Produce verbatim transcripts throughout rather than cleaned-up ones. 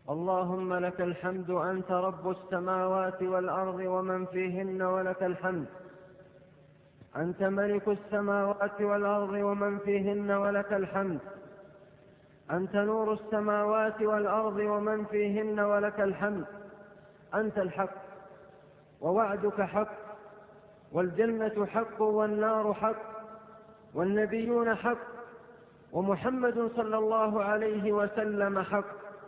اللهم لك الحمد أنت رب السماوات والأرض ومن فيهن ولك الحمد. أنت ملك السماوات والأرض ومن فيهن ولك الحمد. أنت نور السماوات والأرض ومن فيهن ولك الحمد. أنت الحق ووعدك حق، والجنة حق والنار حق، والنبيون حق، ومحمد صلى الله عليه وسلم حق.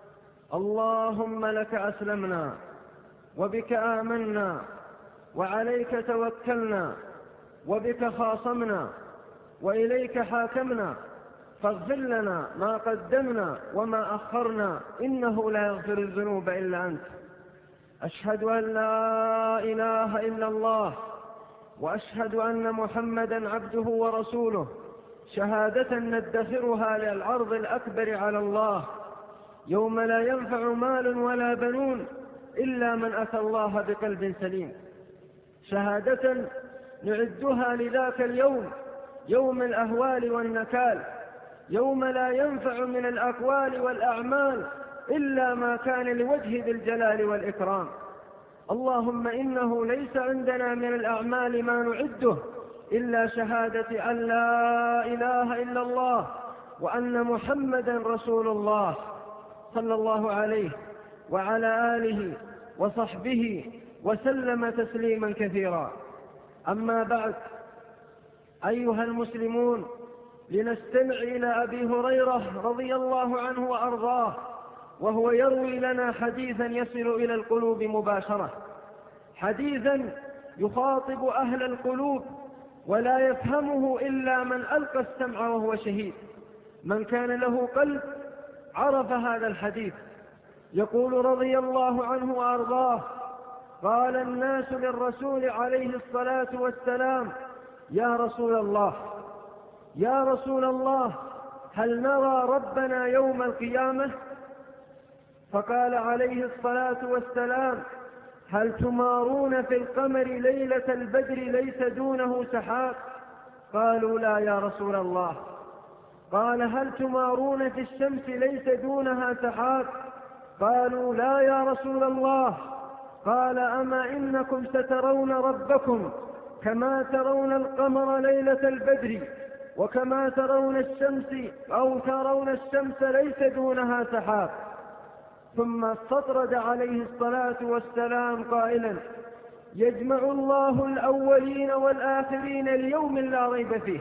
اللهم لك أسلمنا وبك آمنا وعليك توكلنا وبك خاصمنا وإليك حاكمنا، فاغفر لنا ما قدمنا وما أخرنا، إنه لا يغفر الذنوب إلا أنت. أشهد أن لا إله إلا الله، وأشهد أن محمدا عبده ورسوله، شهادة ندخرها للعرض الأكبر على الله، يوم لا ينفع مال ولا بنون إلا من أتى الله بقلب سليم. شهادة نعدها لذاك اليوم، يوم الأهوال والنكال، يوم لا ينفع من الأقوال والأعمال إلا ما كان لوجه ذي الجلال والإكرام. اللهم إنه ليس عندنا من الأعمال ما نعده إلا شهادة أن لا إله إلا الله وأن محمدا رسول الله، صلى الله عليه وعلى آله وصحبه وسلم تسليما كثيرا. أما بعد، أيها المسلمون، لنستمع إلى أبي هريرة رضي الله عنه وأرضاه، وهو يروي لنا حديثا يصل إلى القلوب مباشرة، حديثا يخاطب أهل القلوب ولا يفهمه إلا من ألقى السمع وهو شهيد. من كان له قلب عرف هذا الحديث. يقول رضي الله عنه وأرضاه: قال الناس للرسول عليه الصلاة والسلام: يا رسول الله يا رسول الله هل نرى ربنا يوم القيامة؟ فقال عليه الصلاة والسلام: هل تمارون في القمر ليلة البدر ليس دونه سحاب؟ قالوا: لا يا رسول الله. قال: هل تمارون في الشمس ليس دونها سحاب؟ قالوا: لا يا رسول الله. قال: أما إنكم سترون ربكم كما ترون القمر ليلة البدر، وكما ترون الشمس أو ترون الشمس ليس دونها سحاب. ثم استطرد عليه الصلاة والسلام قائلا: يجمع الله الأولين والآخرين ليوم لا ريب فيه،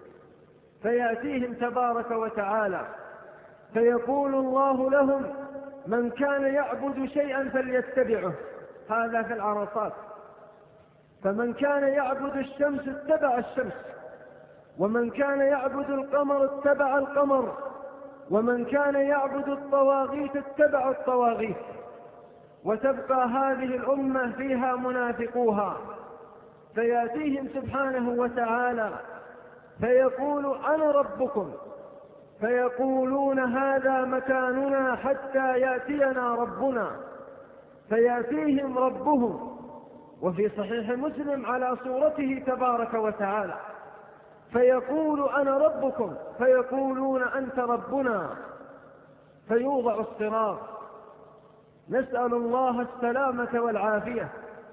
فيأتيهم تبارك وتعالى فيقول الله لهم: من كان يعبد شيئا فليتبعه. هذا في العرصات. فمن كان يعبد الشمس اتبع الشمس، ومن كان يعبد القمر اتبع القمر، ومن كان يعبد الطواغيت اتبع الطواغيت. وتبقى هذه الأمة فيها منافقوها، فيأتيهم سبحانه وتعالى فيقول: أنا ربكم، فيقولون: هذا مكاننا حتى يأتينا ربنا. فيأتيهم ربهم، وفي صحيح مسلم على صورته تبارك وتعالى، فيقول: أنا ربكم، فيقولون: أنت ربنا. فيوضع الصراط، نسأل الله السلامة والعافية،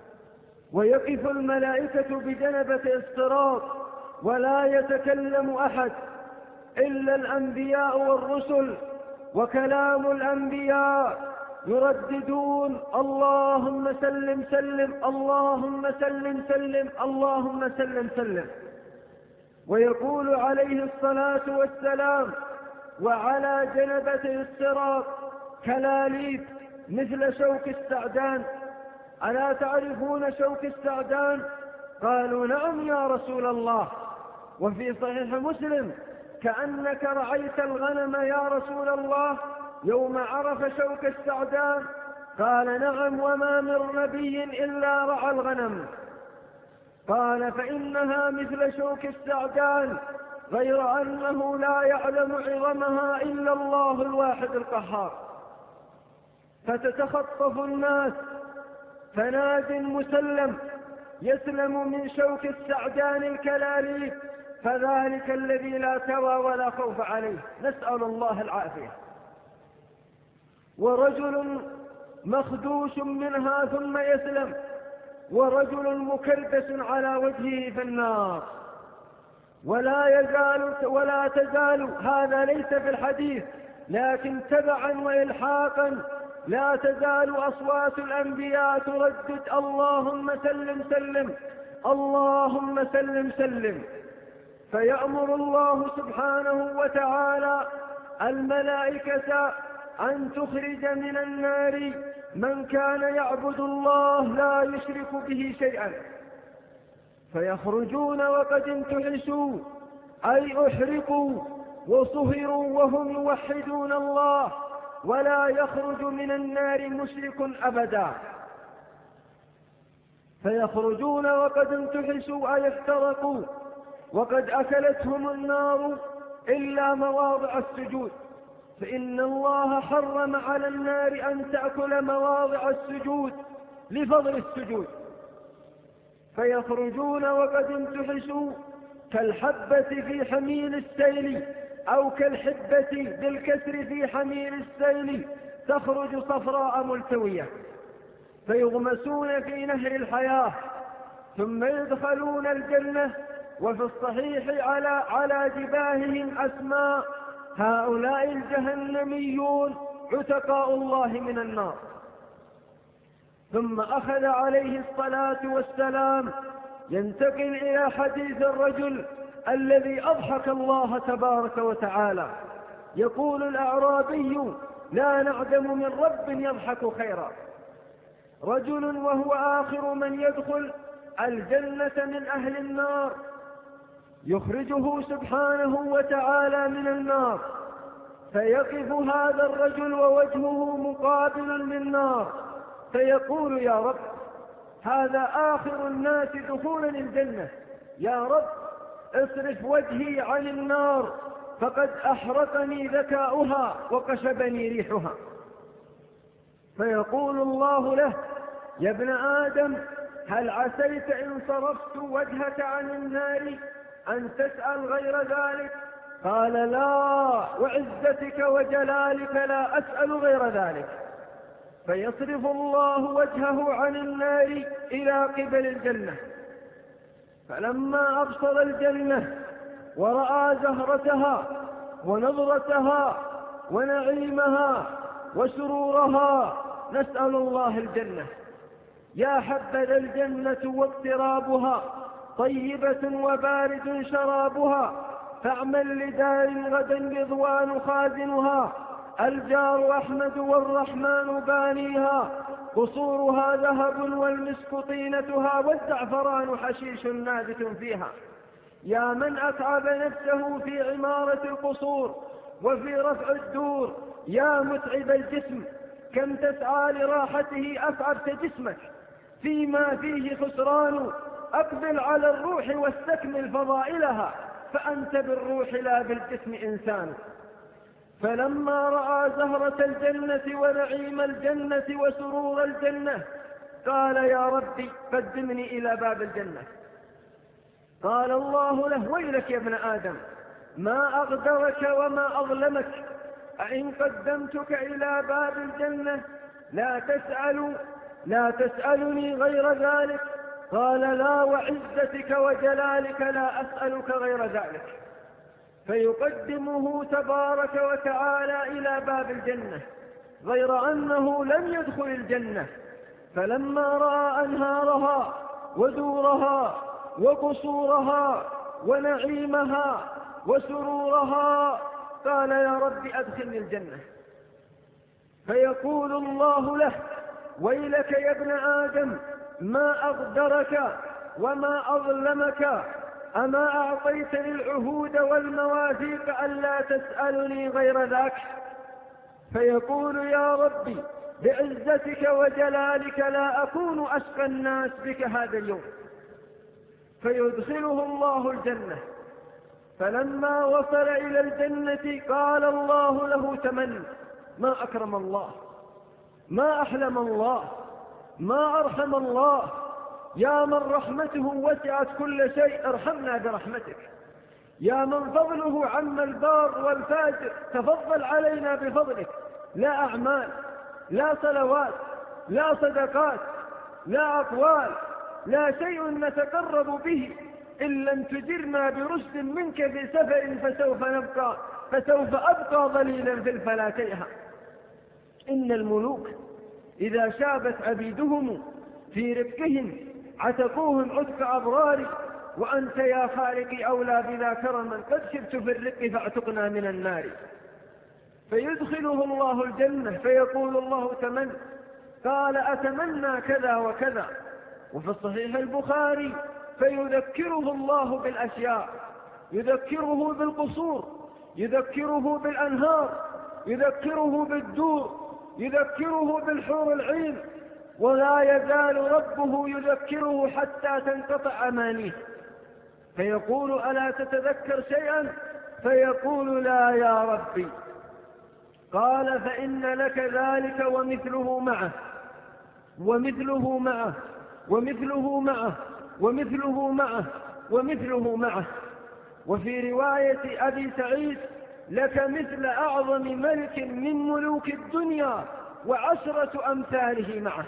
ويقف الملائكة بجنبة الصراط ولا يتكلم أحد إلا الأنبياء والرسل، وكلام الأنبياء يرددون: اللهم سلم سلم، اللهم سلم سلم، اللهم سلم سلم. ويقول عليه الصلاة والسلام: وعلى جنبته الصراط كلاليب مثل شوك السعدان. ألا تعرفون شوك السعدان؟ قالوا: نعم يا رسول الله. وفي صحيح مسلم: كأنك رعيت الغنم يا رسول الله يوم عرف شوك السعدان. قال: نعم، وما من نبي إلا رعى الغنم. قال: فإنها مثل شوك السعدان، غير أنه لا يعلم عظمها إلا الله الواحد القهار. فتتخطف الناس، فناد مسلم يسلم من شوك السعدان الكلاليب، فذلك الذي لا توى ولا خوف عليه. نسأل الله العافية. ورجل مخدوش منها ثم يسلم، ورجل مكربس على وجهه في النار. ولا يزال ولا تزال، هذا ليس في الحديث لكن تبعا وإلحاقا، لا تزال أصوات الأنبياء تردد اللهم سلم سلم، اللهم سلم سلم. فيأمر الله سبحانه وتعالى الملائكة أن تخرج من النار من كان يعبد الله لا يشرك به شيئا، فيخرجون وقد انتحشوا أي أحرقوا وصهروا وهم يوحدون الله، ولا يخرج من النار مشرك أبدا. فيخرجون وقد انتحشوا أي احترقوا وقد أكلتهم النار إلا مواضع السجود، فإن الله حرم على النار أن تأكل مواضع السجود لفضل السجود. فيخرجون وقد انتحشوا كالحبة في حميل السيل، أو كالحبة بالكسر في حميل السيل تخرج صفراء ملتوية، فيغمسون في نهر الحياة ثم يدخلون الجنة. وفي الصحيح على, على جباههم أسماء هؤلاء الجهنميون عتقاء الله من النار. ثم أخذ عليه الصلاة والسلام ينتقل إلى حديث الرجل الذي أضحك الله تبارك وتعالى. يقول الأعرابي لا نعدم من رب يضحك خيرا. رجل وهو آخر من يدخل الجنة من أهل النار، يخرجه سبحانه وتعالى من النار، فيقف هذا الرجل ووجهه مقابل للنار، فيقول يا رب هذا آخر الناس دخولا الجنة، يا رب اصرف وجهي عن النار فقد أحرقني ذكاؤها وقشبني ريحها. فيقول الله له يا ابن آدم هل عسيت إن صرفت وجهك عن النار أن تسأل غير ذلك؟ قال لا وعزتك وجلالك لا أسأل غير ذلك. فيصرف الله وجهه عن النار إلى قبل الجنة، فلما أبصر الجنة ورأى زهرتها ونظرتها ونعيمها وسرورها، نسأل الله الجنة. يا حبذا الجنة واقترابها، طيبة وبارد شرابها، فاعمل لدار غدا رضوان خازنها، الجار أحمد والرحمن بانيها، قصورها ذهب والمسك طينتها، والزعفران حشيش نابت فيها. يا من أتعب نفسه في عمارة القصور وفي رفع الدور، يا متعب الجسم كم تسعى لراحته أتعبت جسمك فيما فيه خسران، أقبل على الروح واستكمل فضائلها، فأنت بالروح لا بالجسم إنسان. فلما رأى زهرة الجنة ونعيم الجنة وسرور الجنة قال يا ربي قدمني إلى باب الجنة. قال الله له ويلك يا ابن آدم ما أغدرك وما أظلمك، أئن قدمتك إلى باب الجنة لا تسأل لا تسألني غير ذلك؟ قال لا وعزتك وجلالك لا أسألك غير ذلك. فيقدمه تبارك وتعالى إلى باب الجنة، غير أنه لم يدخل الجنة. فلما رأى أنهارها ودورها وقصورها ونعيمها وسرورها قال يا رب أدخلني الجنة. فيقول الله له ويلك يا ابن آدم ما أغدرك وما أظلمك، أما أعطيتني العهود والمواثيق ألا تسألني غير ذاك؟ فيقول يا ربي بعزتك وجلالك لا أكون أشقى الناس بك هذا اليوم. فيدخله الله الجنة. فلما وصل إلى الجنة قال الله له تمن، ما أكرم الله، ما أحلم الله، ما أرحم الله، يا من رحمته وسعت كل شيء ارحمنا برحمتك، يا من فضله عم البار والفاجر تفضل علينا بفضلك، لا أعمال لا صلوات، لا صدقات، لا أقوال، لا شيء نتقرب به إن لم تجرنا برشد منك في سفر فسوف نبقى فسوف أبقى ضليلا في الفلاتيها. إن الملوك إذا شابت عبيدهم في رقهم عتقوهم عتق أبرار، وأنت يا خالقي أولى بذا كرما، قد شبت في الرق فاعتقنا من النار. فيدخله الله الجنة فيقول الله تمن، قال أتمنى كذا وكذا. وفي الصحيح البخاري فيذكره الله بالأشياء، يذكره بالقصور، يذكره بالأنهار، يذكره بالدور، يذكره بالحور العين، ولا يزال ربه يذكره حتى تنقطع أمانيه. فيقول ألا تتذكر شيئا؟ فيقول لا يا ربي. قال فإن لك ذلك ومثله معه ومثله معه ومثله معه ومثله معه ومثله معه. وفي رواية أبي سعيد لك مثل أعظم ملك من ملوك الدنيا وعشرة أمثاله معه.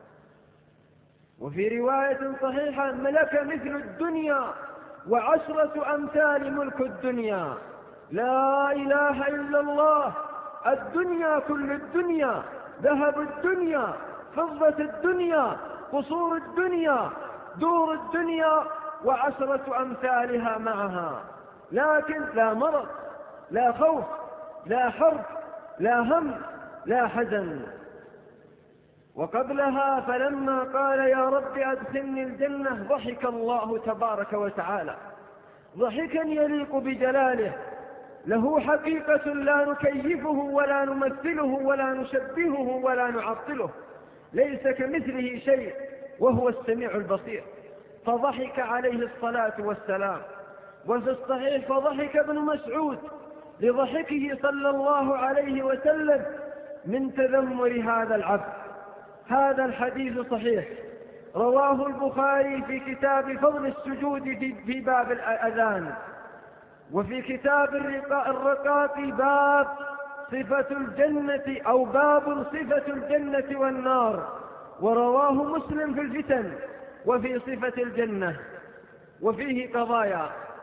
وفي رواية صحيحة لك مثل الدنيا وعشرة أمثال ملك الدنيا. لا إله إلا الله. الدنيا كل الدنيا، ذهب الدنيا، فضة الدنيا، قصور الدنيا، دور الدنيا، وعشرة أمثالها معها. لكن لا مرض، لا خوف، لا حرب، لا هم، لا حزن. وقبلها فلما قال يا رب أدخلني الجنة ضحك الله تبارك وتعالى ضحكا يليق بجلاله، له حقيقة لا نكيفه ولا نمثله ولا نشبهه ولا نعطله، ليس كمثله شيء وهو السميع البصير. فضحك عليه الصلاة والسلام. وفي الصحيح فضحك ابن مسعود لضحكه صلى الله عليه وسلم من تذمر هذا العبد. هذا الحديث صحيح، رواه البخاري في كتاب فضل السجود في باب الأذان، وفي كتاب الرقاق باب صفة الجنة أو باب صفة الجنة والنار، ورواه مسلم في الفتن وفي صفة الجنة. وفيه قضايا،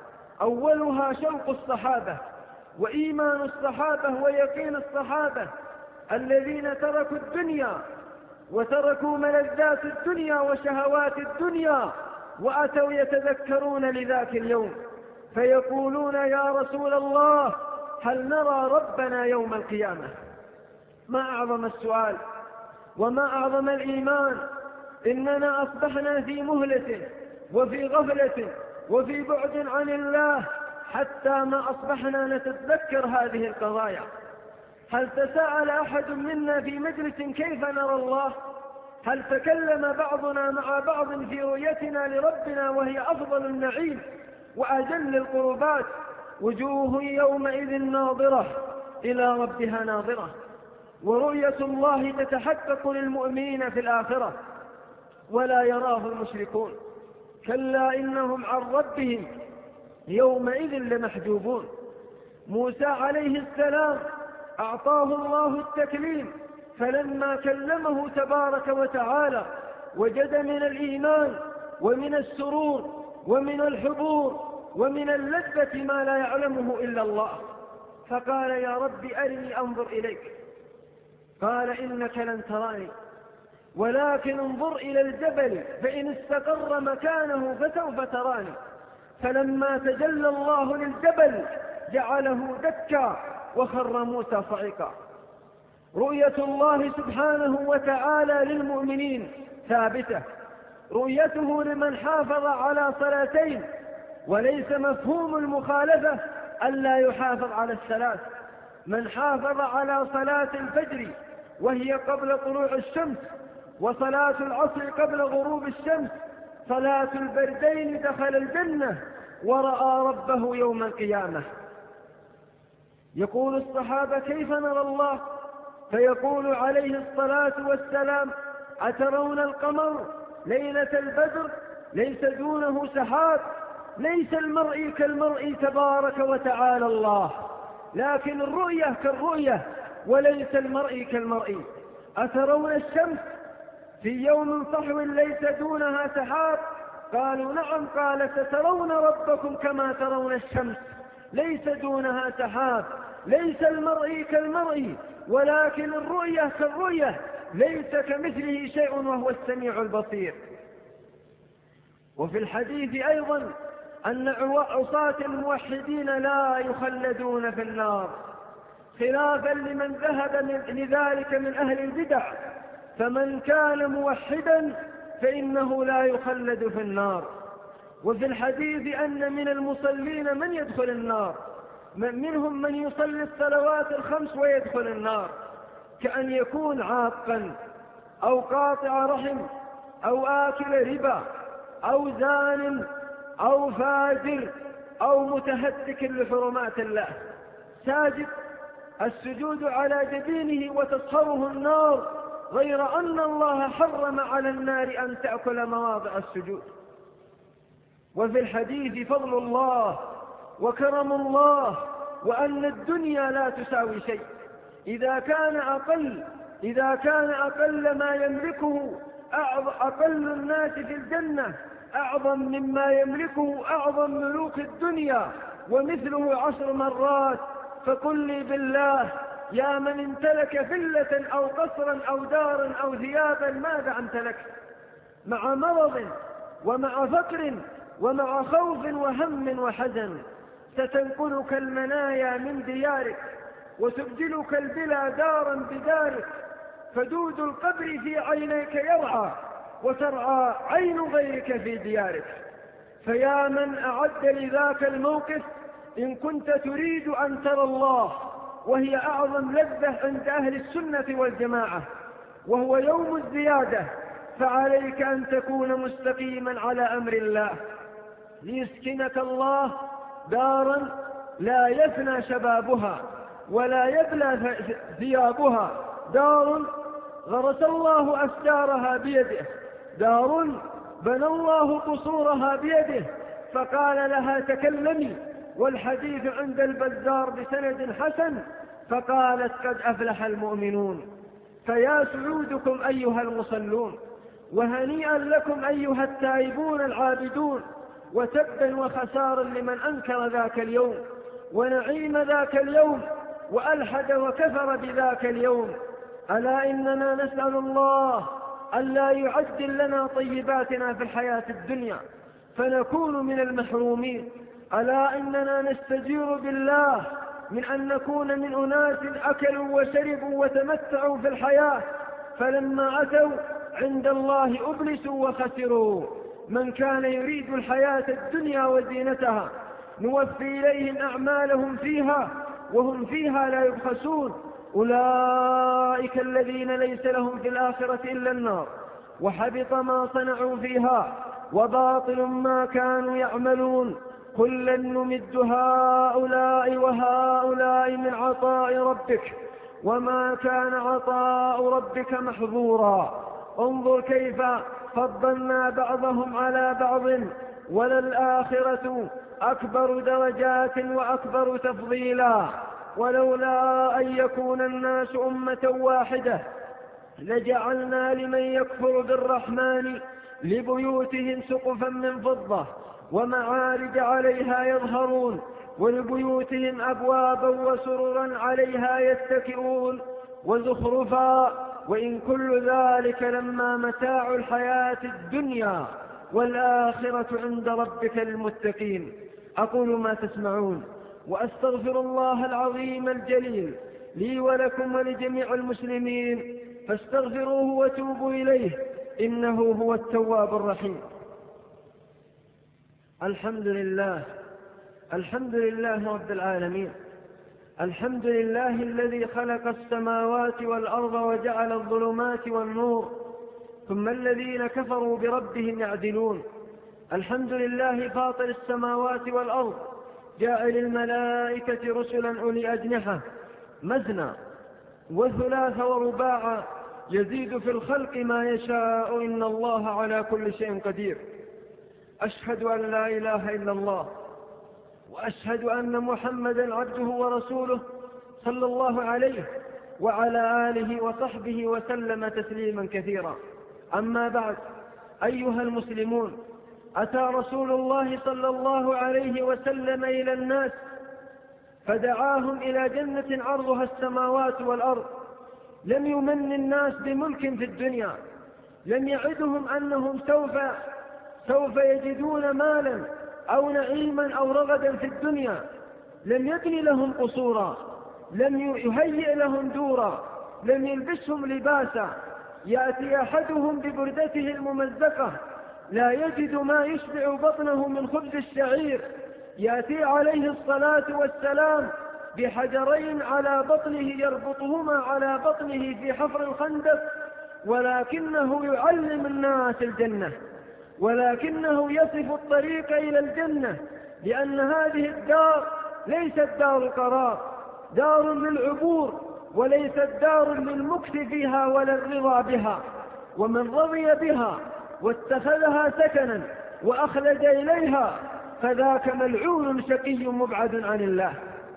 أولها شوق الصحابة وإيمان الصحابة ويقين الصحابة الذين تركوا الدنيا وتركوا ملذات الدنيا وشهوات الدنيا وأتوا يتذكرون لذاك اليوم فيقولون يا رسول الله هل نرى ربنا يوم القيامة؟ ما أعظم السؤال وما أعظم الإيمان. إننا أصبحنا في مهلة وفي غفلة وفي بعد عن الله حتى ما أصبحنا نتذكر هذه القضايا. هل تساءل أحد منا في مجلس كيف نرى الله؟ هل تكلم بعضنا مع بعض في رؤيتنا لربنا وهي أفضل النعيم وأجل القربات؟ وجوه يومئذ ناظرة إلى ربها ناظرة. ورؤية الله تتحقق للمؤمنين في الآخرة ولا يراه المشركون. كلا إنهم عن ربهم يومئذ لمحجوبون. موسى عليه السلام أعطاه الله التكليم، فلما كلمه تبارك وتعالى وجد من الإيمان ومن السرور ومن الحضور ومن اللذة ما لا يعلمه إلا الله، فقال يا رب أرني أنظر إليك. قال إنك لن تراني ولكن انظر إلى الجبل فإن استقر مكانه فسوف تراني. فلما تجلى الله للجبل جعله دكا وخر موسى صعقا. رؤية الله سبحانه وتعالى للمؤمنين ثابتة، رؤيته لمن حافظ على صلاتين، وليس مفهوم المخالفة ألا يحافظ على الثلاث. من حافظ على صلاة الفجر وهي قبل طلوع الشمس، وصلاة العصر قبل غروب الشمس، صلاة البردين دخل الجنة ورأى ربه يوم القيامة. يقول الصحابة كيف نرى الله؟ فيقول عليه الصلاة والسلام أترون القمر ليلة البدر ليس دونه سحاب؟ ليس المرء كالمرء تبارك وتعالى الله، لكن الرؤية كالرؤية وليس المرء كالمرء. أترون الشمس في يوم صحو ليس دونها سحاب؟ قالوا نعم. قال سترون ربكم كما ترون الشمس ليس دونها سحاب. ليس المرء كالمرء ولكن الرؤية كالرؤية، ليس كمثله شيء وهو السميع البصير. وفي الحديث أيضا أن عصاة الموحدين لا يخلدون في النار، خلافا لمن ذهب لذلك من أهل البدع، فمن كان موحدا فإنه لا يخلد في النار. وفي الحديث أن من المصلين من يدخل النار، منهم من يصلي الصلوات الخمس ويدخل النار، كأن يكون عاقا أو قاطع رحم أو آكل ربا أو زان أو فاجر أو متهتك لحرمات الله، ساجد السجود على جبينه وتصهره النار، غير أن الله حرم على النار أن تأكل مواضع السجود. وفي الحديث فضل الله وكرم الله، وأن الدنيا لا تساوي شيء. إذا كان أقل إذا كان أقل ما يملكه أقل الناس في الجنة أعظم مما يملكه أعظم ملوك الدنيا ومثله عشر مرات، فقل لي بالله يا من امتلك فلة أو قصرا أو دارا أو ثيابا ماذا امتلكت؟ مع مرض ومع فقر ومع خوف وهم وحزن ستنقلك المنايا من ديارك وتبدلك البلا دارا بدارك، فدود القبر في عينيك يرعى وترعى عين غيرك في ديارك. فيا من أعد لذاك الموقف إن كنت تريد أن ترى الله، وهي أعظم لذة عند أهل السنة والجماعة، وهو يوم الزيادة، فعليك أن تكون مستقيما على أمر الله، ليسكنك الله دارا لا يفنى شبابها ولا يبلى ثيابها، دار غرس الله أشجارها بيده، دار بنى الله قصورها بيده، فقال لها تكلمي، والحديث عند البزار بسند حسن، فقالت قد أفلح المؤمنون. فيا سعودكم أيها المصلون، وهنيئا لكم أيها التائبون العابدون، وتبا وخسارا لمن أنكر ذاك اليوم ونعيم ذاك اليوم وألحد وكفر بذاك اليوم. ألا إننا نسأل الله ألا يعجل لنا طيباتنا في الحياة الدنيا فنكون من المحرومين. ألا إننا نستجير بالله من أن نكون من أناس أكلوا وشربوا وتمتعوا في الحياة، فلما أتوا عند الله أبلسوا وخسروا. من كان يريد الحياة الدنيا وزينتها نوفي إليهم أعمالهم فيها وهم فيها لا يبخسون. أولئك الذين ليس لهم في الآخرة إلا النار وحبط ما صنعوا فيها وباطل ما كانوا يعملون. كلا نمد هؤلاء وهؤلاء من عطاء ربك وما كان عطاء ربك محظورا. انظر كيف فضلنا بعضهم على بعض، وللآخرة أكبر درجات وأكبر تفضيلا. ولولا أن يكون الناس أمة واحدة لجعلنا لمن يكفر بالرحمن لبيوتهم سقفا من فضة ومعارج عليها يظهرون، ولبيوتهم أبوابا وسررا عليها يتكئون وزخرفا، وإن كل ذلك لما متاع الحياة الدنيا والآخرة عند ربك للمتقين. أقول ما تسمعون وأستغفر الله العظيم الجليل لي ولكم ولجميع المسلمين، فاستغفروه وتوبوا إليه إنه هو التواب الرحيم. الحمد لله الحمد لله رب العالمين، الحمد لله الذي خلق السماوات والأرض وجعل الظلمات والنور، ثم الذين كفروا بربهم يعدلون. الحمد لله فاطر السماوات والأرض، جاعل الملائكة رسلا أولي أجنحة مثنى وثلاث ورباع، يزيد في الخلق ما يشاء، إن الله على كل شيء قدير. أشهد أن لا إله إلا الله، وأشهد أن محمدا عبده ورسوله صلى الله عليه وعلى آله وصحبه وسلم تسليما كثيرا. أما بعد، أيها المسلمون، أتى رسول الله صلى الله عليه وسلم إلى الناس فدعاهم إلى جنة عرضها السماوات والأرض. لم يمن الناس بملك في الدنيا، لم يعدهم أنهم سوف, سوف يجدون مالا أو نعيما أو رغدا في الدنيا. لم يبني لهم قصورا، لم يهيئ لهم دورا، لم يلبسهم لباسا. يأتي أحدهم ببردته الممزقة لا يجد ما يشبع بطنه من خبز الشعير، يأتي عليه الصلاة والسلام بحجرين على بطنه يربطهما على بطنه في حفر الخندق، ولكنه يعلم الناس الجنة، ولكنه يصف الطريق إلى الجنة، لأن هذه الدار ليست دار القرار، دار للعبور، وليست دار للمكث فيها ولا الرضا بها. ومن رضي بها واتخذها سكنا وأخلد إليها فذاك ملعون شقي مبعد عن الله.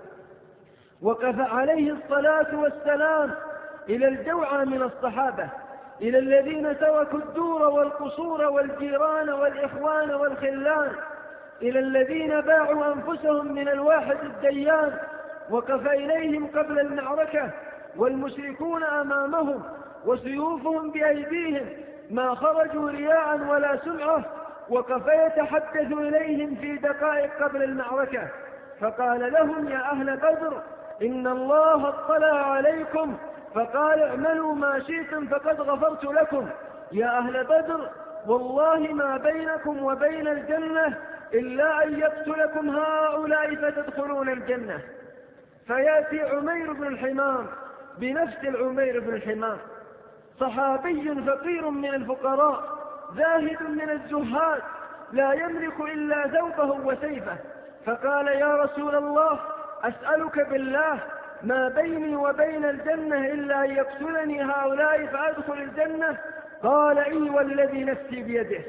وقف عليه الصلاة والسلام إلى الجوعى من الصحابة، إلى الذين تركوا الدور والقصور والجيران والإخوان والخلان، إلى الذين باعوا أنفسهم من الواحد الديان. وقف إليهم قبل المعركة والمشركون أمامهم وسيوفهم بأيديهم، ما خرجوا رياء ولا سمعة. وقف يتحدث إليهم في دقائق قبل المعركة فقال لهم: يا أهل بدر، إن الله اطلع عليكم فقال اعملوا ما شئتم فقد غفرت لكم. يا أهل بدر، والله ما بينكم وبين الجنة إلا أن يقتلكم هؤلاء فتدخلون الجنة. فيأتي عمير بن الحمام بنفس العمير بن الحمام، صحابي فقير من الفقراء، زاهد من الزهاد، لا يملك إلا ثوبه وسيفه، فقال: يا رسول الله، أسألك بالله، ما بيني وبين الجنة إلا أن يقتلني هؤلاء فأدخل الجنة؟ قال: إي والذي نفسي بيده.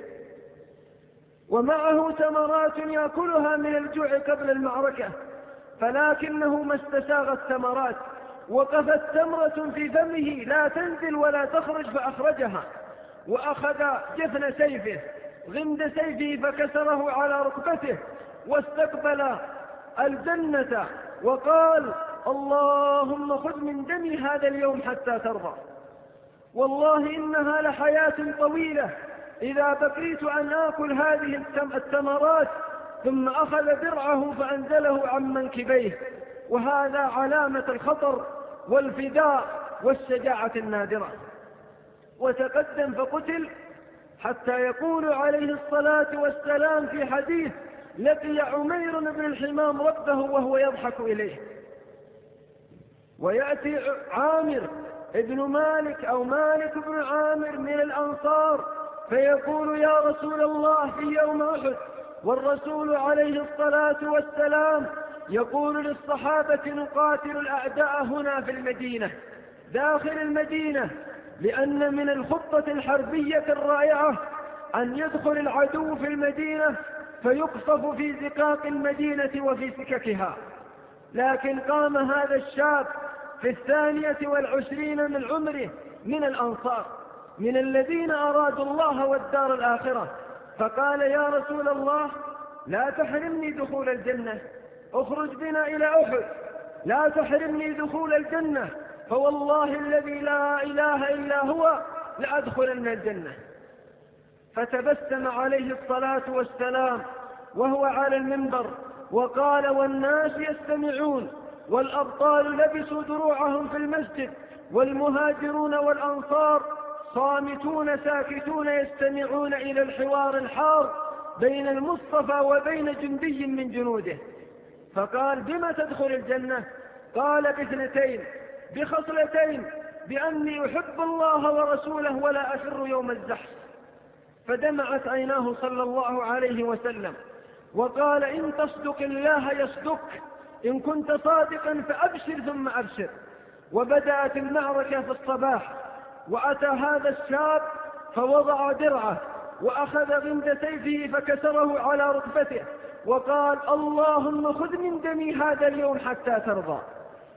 ومعه تمرات يأكلها من الجوع قبل المعركة، فلكنه ما استساغ التمرات، وقفت تمرة في فمه لا تنزل ولا تخرج فأخرجها، وأخذ جفن سيفه غمد سيفه فكسره على ركبته، واستقبل الجنة وقال: اللهم خذ من دمي هذا اليوم حتى ترضى. والله إنها لحياة طويلة إذا بقيت أن آكل هذه التمرات. ثم أخذ درعه فأنزله عن منكبيه، وهذا علامة الخطر والفداء والشجاعة النادرة. وتقدم فقتل، حتى يقول عليه الصلاة والسلام في حديث: لقي عمير بن الحمام ربه وهو يضحك إليه. ويأتي عامر ابن مالك أو مالك بن عامر من الأنصار فيقول: يا رسول الله، في يوم أحد والرسول عليه الصلاة والسلام يقول للصحابة: نقاتل الأعداء هنا في المدينة داخل المدينة، لأن من الخطة الحربية الرائعة أن يدخل العدو في المدينة فيقصف في زقاق المدينة وفي سككها. لكن قام هذا الشاب في الثانية والعشرين من عمره من الأنصار، من الذين أرادوا الله والدار الآخرة، فقال: يا رسول الله، لا تحرمني دخول الجنة، اخرج بنا إلى أحد، لا تحرمني دخول الجنة، فوالله الذي لا إله إلا هو لأدخلن الجنة. فتبسم عليه الصلاة والسلام وهو على المنبر وقال: والناس يستمعون، والأبطال لبسوا دروعهم في المسجد، والمهاجرون والأنصار صامتون ساكتون يستمعون إلى الحوار الحار بين المصطفى وبين جندي من جنوده. فقال: بما تدخل الجنة؟ قال: باثنتين، بخصلتين، بأني أحب الله ورسوله ولا أفر يوم الزحف. فدمعت عيناه صلى الله عليه وسلم وقال: إن تصدق الله يصدق، إن كنت صادقا فأبشر ثم أبشر. وبدأت المعركة في الصباح، وأتى هذا الشاب فوضع درعه وأخذ غمد سيفه فكسره على ركبته وقال: اللهم خذ من دمي هذا اليوم حتى ترضى.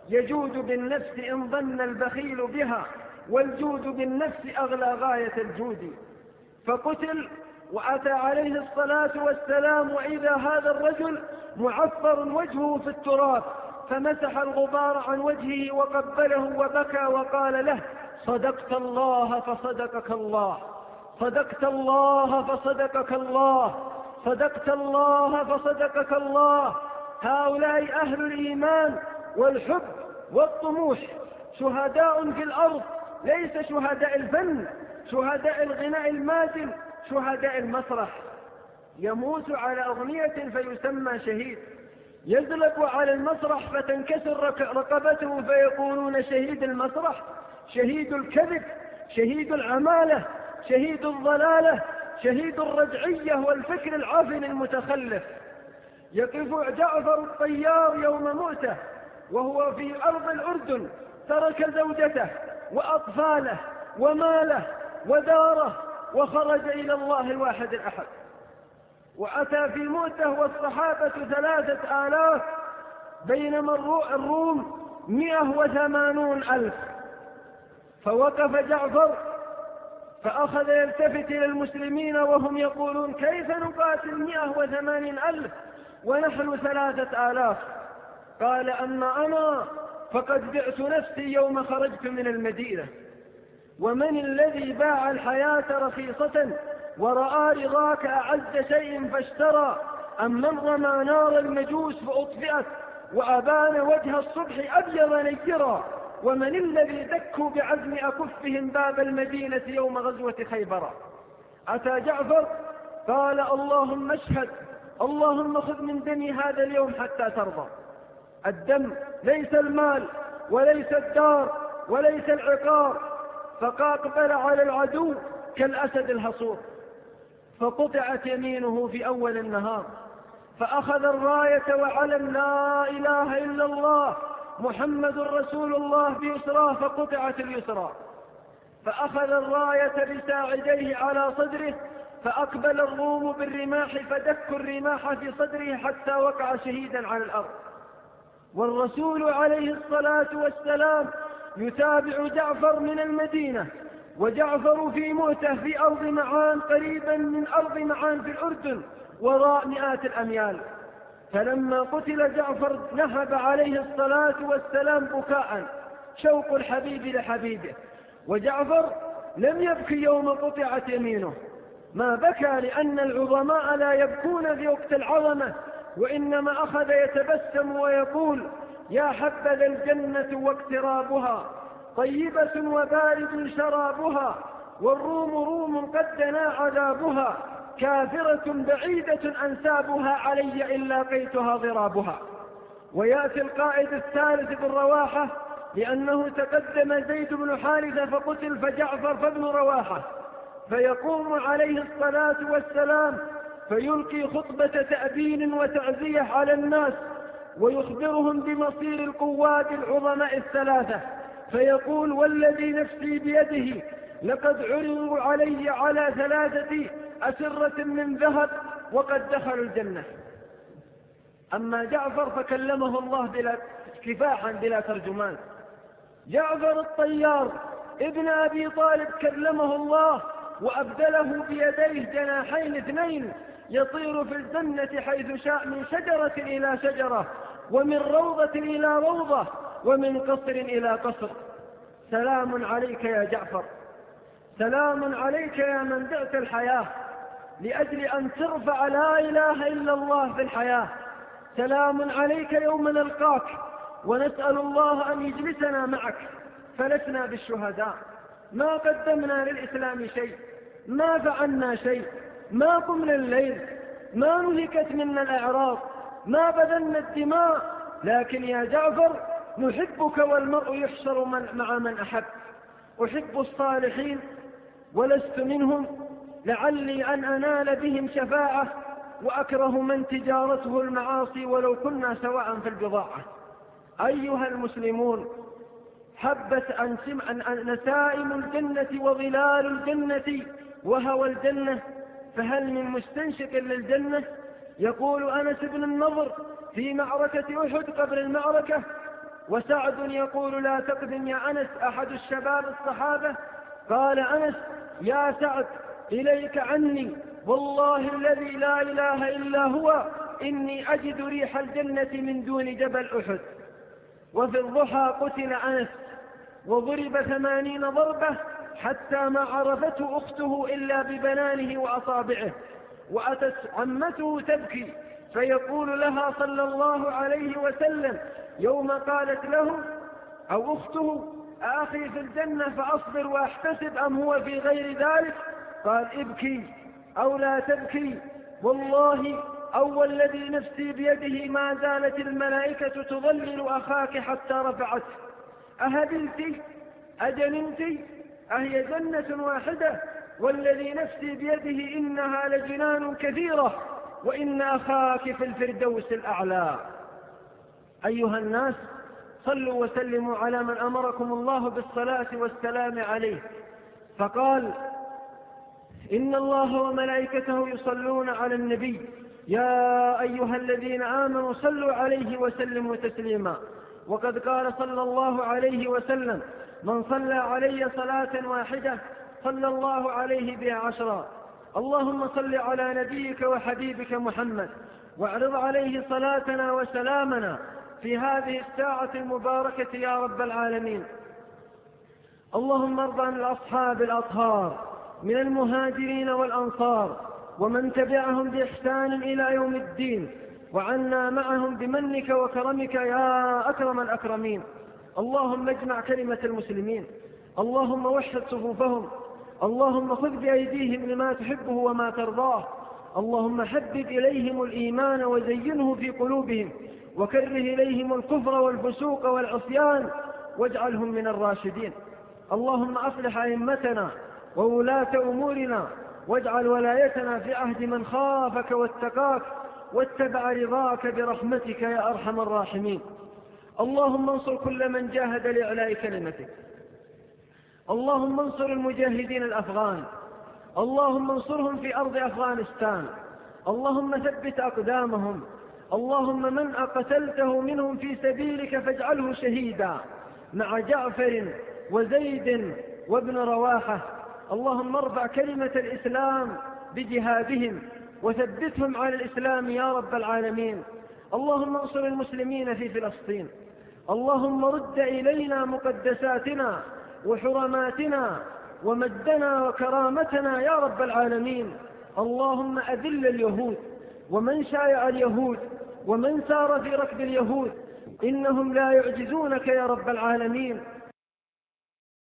يجود بالنفس إن ظن البخيل بها، والجود بالنفس أغلى غاية الجود. فقتل وأتى عليه الصلاة والسلام، وإذا هذا الرجل معفر وجهه في التراب، فمسح الغبار عن وجهه وقبله وبكى وقال له: صدقت الله فصدقك الله، صدقت الله فصدقك الله، صدقت الله فصدقك الله. هؤلاء أهل الإيمان والحب والطموح، شهداء في الأرض، ليس شهداء الفن، شهداء الغناء الماثل، شهداء المسرح. يموت على أغنية فيسمى شهيد، يزلق على المسرح فتنكسر رقبته فيقولون شهيد المسرح، شهيد الكذب، شهيد العمالة، شهيد الضلالة، شهيد الرجعية والفكر العافن المتخلف. يقف جعفر الطيار يوم موته وهو في أرض الأردن، ترك زوجته وأطفاله وماله وداره وخرج إلى الله الواحد الأحد، وأتى في موته والصحابة ثلاثة آلاف، بينما الروم مئة وثمانون ألف. فوقف جعفر فأخذ يلتفت إلى المسلمين وهم يقولون: كيف نقاتل مئة وثمانين ألف ونحن ثلاثة آلاف؟ قال: أما أنا فقد بعت نفسي يوم خرجت من المدينة، ومن الذي باع الحياة رخيصة ورأى رضاك أعز شيء فاشترى، أم من رمى نار المجوس فأطفئت وأبان وجه الصبح أبيض نيرا، ومن الذي دكوا بعزم أكفهم باب المدينة يوم غزوة خيبر؟ أتى جعفر قال: اللهم اشهد، اللهم خذ من دمي هذا اليوم حتى ترضى. الدم ليس المال وليس الدار وليس العقار. فقاقبل على العدو كالأسد الهصور، فقطعت يمينه في أول النهار، فأخذ الراية وعلم لا إله إلا الله محمد رسول الله بيسراه، فقطعت اليسرى. فأخذ الراية بساعديه على صدره، فأقبل الروم بالرماح فدكوا الرماح في صدره حتى وقع شهيدا على الأرض. والرسول عليه الصلاة والسلام يتابع جعفر من المدينة، وجعفر في موته في أرض معان قريبا من أرض معان في الأردن وراء مئات الأميال. فلما قتل جعفر نهب عليه الصلاة والسلام بكاء، شوق الحبيب لحبيبه. وجعفر لم يبكي يوم قطعت يمينه، ما بكى لأن العظماء لا يبكون في وقت العظمة، وإنما أخذ يتبسم ويقول: يا حبذا الجنة واقترابها، طيبة وبارد شرابها، والروم روم قد دنا عذابها، كافرة بعيدة أنسابها علي إن لاقيتها ضرابها. ويأتي القائد الثالث بن رواحة، لأنه تقدم زيد بن حارثة فقتل فجعفر فابن رواحة، فيقوم عليه الصلاة والسلام فيلقي خطبة تأبين وتعزية على الناس، ويخبرهم بمصير القوات العظماء الثلاثة، فيقول: والذي نفسي بيده لقد عرضوا علي على ثلاثة أسرة من ذهب وقد دخلوا الجنة. أما جعفر فكلمه الله بلا كفاحا بلا ترجمان. جعفر الطيار ابن أبي طالب كلمه الله وأبدله بيديه جناحين اثنين، يطير في الجنة حيث شاء، من شجرة إلى شجرة، ومن روضة إلى روضة، ومن قصر إلى قصر. سلام عليك يا جعفر، سلام عليك يا من بعت الحياة لأجل أن ترفع لا إله إلا الله في الحياة. سلام عليك يوم نلقاك ونسأل الله أن يجلسنا معك، فلسنا بالشهداء، ما قدمنا للإسلام شيء، ما فعلنا شيء، ما قمنا الليل، ما نهكت منا الأعراض، ما بذلنا الدماء، لكن يا جعفر نحبك والمرء يحشر من مع من أحب. أحب الصالحين ولست منهم، لعلي أن أنال بهم شفاعة، وأكره من تجارته المعاصي ولو كنا سواء في البضاعة. أيها المسلمون، حبت أن نسائم الجنة وظلال الجنة وهوى الجنة، فهل من مستنشق للجنة؟ يقول أنس بن النضر في معركة أحد قبل المعركة: وسعد يقول لا تقدم يا أنس أحد الشباب الصحابة. قال أنس يا سعد إليك عني والله الذي لا إله إلا هو إني أجد ريح الجنة من دون جبل أحد. وفي الضحى قتل أنس وضرب ثمانين ضربة حتى ما عرفته أخته إلا ببنانه وأصابعه، وأتت عمته تبكي فيقول لها صلى الله عليه وسلم يوم قالت له أو أخته أخي في الجنة فأصبر وأحتسب أم هو في غير ذلك؟ قال ابكي أو لا تبكي والله أو الذي نفسي بيده ما زالت الملائكة تظلل أخاك حتى رفعته. أهبلت أجننت أهي جنة واحدة؟ والذي نفسي بيده إنها لجنان كثيرة وإن أخاك في الفردوس الأعلى. أيها الناس صلوا وسلموا على من أمركم الله بالصلاة والسلام عليه، فقال إن الله وملائكته يصلون على النبي يا أيها الذين آمنوا صلوا عليه وسلموا تسليما. وقد قال صلى الله عليه وسلم من صلى علي صلاة واحدة صلى الله عليه بها عشرا. اللهم صل على نبيك وحبيبك محمد واعرض عليه صلاتنا وسلامنا في هذه الساعة المباركة يا رب العالمين. اللهم ارض عن الأصحاب الأطهار من المهاجرين والأنصار ومن تبعهم بإحسان إلى يوم الدين، وعنا معهم بمنك وكرمك يا أكرم الأكرمين. اللهم اجمع كلمة المسلمين، اللهم وحد صفوفهم، اللهم خذ بأيديهم لما تحبه وما ترضاه، اللهم حبب إليهم الإيمان وزينه في قلوبهم وكره إليهم الكفر والفسوق والعصيان واجعلهم من الراشدين. اللهم أصلح أئمتنا وولاة أمورنا واجعل ولايتنا في عهد من خافك واتقاك واتبع رضاك برحمتك يا أرحم الراحمين. اللهم انصر كل من جاهد لإعلاء كلمتك، اللهم انصر المجاهدين الأفغان، اللهم انصرهم في أرض أفغانستان، اللهم ثبت أقدامهم، اللهم من أقتلته منهم في سبيلك فاجعله شهيدا مع جعفر وزيد وابن رواحة. اللهم ارفع كلمة الإسلام بجهادهم وثبتهم على الإسلام يا رب العالمين. اللهم انصر المسلمين في فلسطين، اللهم رد إلينا مقدساتنا وحرماتنا ومجدنا وكرامتنا يا رب العالمين. اللهم أذل اليهود ومن شايع اليهود ومن سار في ركب اليهود، إنهم لا يعجزونك يا رب العالمين.